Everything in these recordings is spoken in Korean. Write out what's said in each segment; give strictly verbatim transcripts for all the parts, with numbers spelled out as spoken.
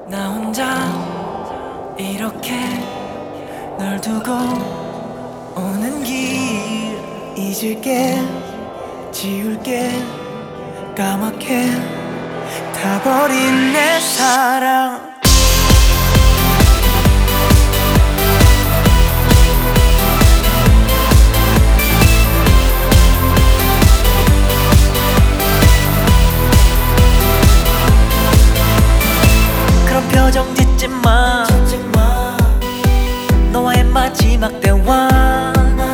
나 혼자 이렇게 널 두고 오는 길 잊을게 지울게 까맣게 타버린 내 사랑 그런 표정 짓지 마 너와의 마지막 대화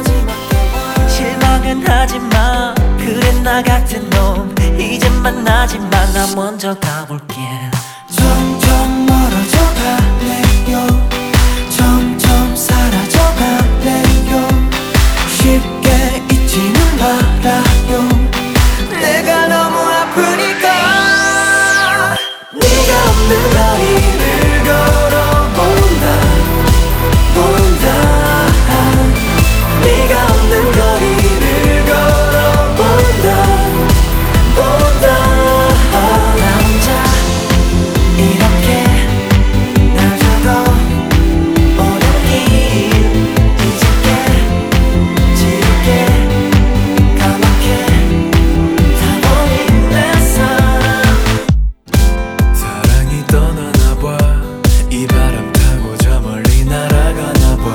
실망은 하지마 그래 나 같은 놈 이제 만나지 마 나 먼저 가볼게 점점 멀어져 갈래요 점점 사라져 갈래요 쉽게 잊지는 말아요 내가 너무 아프니까 네가 없는 거리를 걸어본다 본다 네가 없는 거리를 걸어본다 본다 나 혼자 이렇게 날 두고 오는 길 잊을게 지울게 까맣게 타버린 내 사랑 사랑이 떠나나봐 이 바람 타고 저 멀리 날아가나봐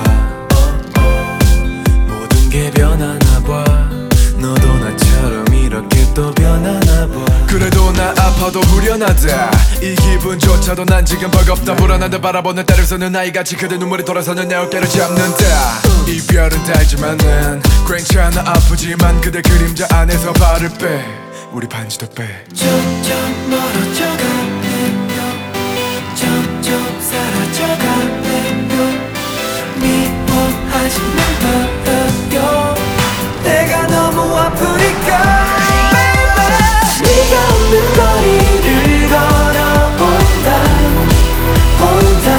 모든 게 변하나봐 너도 나처럼 이렇게 또 변하나봐 그래도 나 아파도 후련하다 이 기분조차도 난 지금 버겁다 불안한데 바라보는 때를 쓰는 아이같이 그대 눈물이 돌아서는 내 어깨를 잡는다 이별은 달지만은 괜찮아 아프지만 그대 그림자 안에서 발을 빼 우리 반지도 빼 점점 멀어져 갈래요 점점 사라져 갈래요 미워하지는 말아요 내가 너무 아프니까 네가 없는 거리를 걸어본다 본다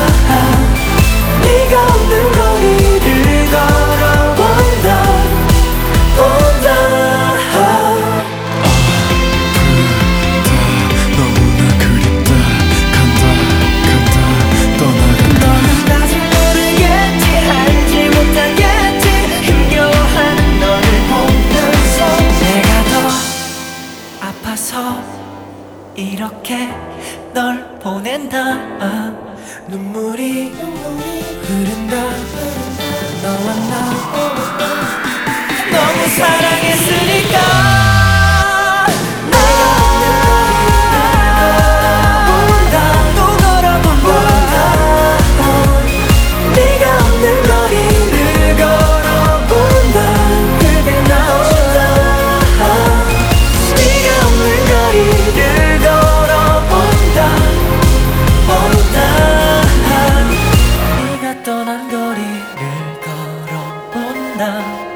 네가 없는 거리를 걸어본다 본다 너무나 그립다 간다 간다 떠나간다 너는 아직 모르겠지 알지 못하겠지 힘겨워하는 너를 보면서 내가 더 아파서 이렇게 널 보낸다 눈물이 흐른다 너와 나 너무 사랑했으니까 본다 또 걸어본다 네가 없는 거리를 걸어본다 그대 나온다 네가 없는 거리를 걸어본다 본다 네가 떠난 거리를 걸어본다